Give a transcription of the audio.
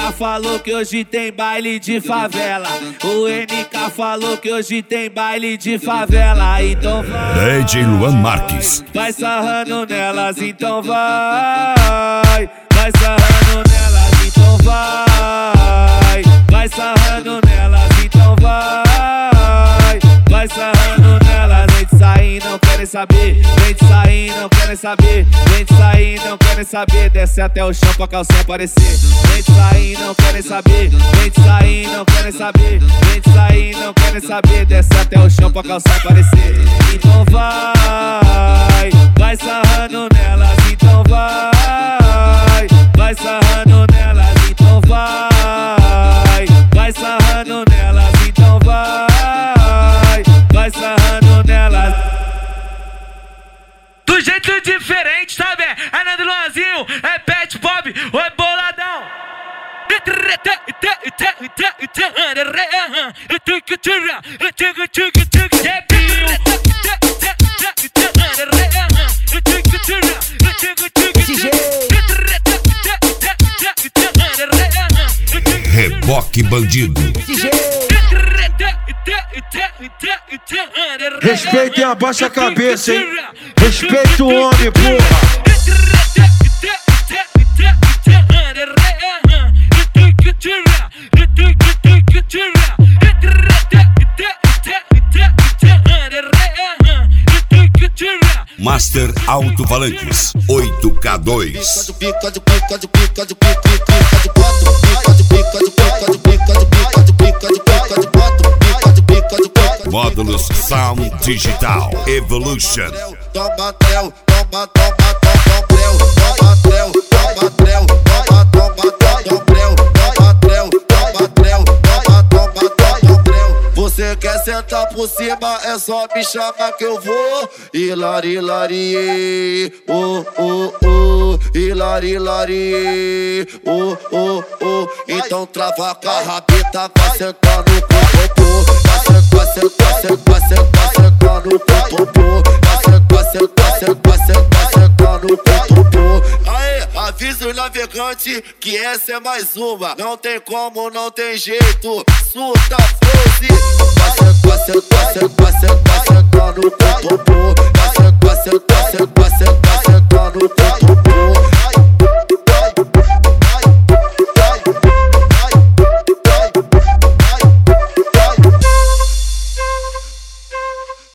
NK falou que hoje tem baile de favela. O NK falou que hoje tem baile de favela. Então vai, DJ Luan Marques. vai sarrando nelas, então vai. Vai sarrando nelas, então vai. Vai sarrando nelas, então vai. Vai sarrando nelas, vem de sair, não querem saber. Vem de sair, não querem saber. Vem de sair, não querem saber. Desce até o chão pra calcinha aparecer. Vem de sair, não querem saber. Vem de sair, não querem saber. Vem de sair, não querem saber. Desce até o chão pra calcinha aparecer. Então vai, vai sarrando nelas, então vai. Vai sarrando nelas, então vai. Vai sarrando nelas, então vai. Vai sarrando nelas. Do jeito diferente, sabe? É Nando Luanzinho, é Pet Pop, ou é Boladão. Reboque Bandido. Respeite e abaixa a cabeça, hein? Respeita o homem, porra. Master Alto-Falantes 8K2. Módulos Sound Digital Evolution. Toma trel, toma, toma, toma trel, toma trel, toma trel, toma, toma, toma trel, toma trel, toma trel, toma, toma, toma trel. Você quer sentar por cima, é só me chamar que eu vou. Hilari, hilari, oh, oh, oh. Hilari, hilari, oh, oh, oh. Então trava com a rabita, vai sentando com o popô. Vai sentar, sentar, sentar, sentar, sentando com o popô. Sentando com o popô. Aê, avisa o navegante que essa é mais uma. Não tem como, não tem jeito. Surta, froze. Vai sentar, sentando com o popô. Vai sentar, sentar, sentar, sentar,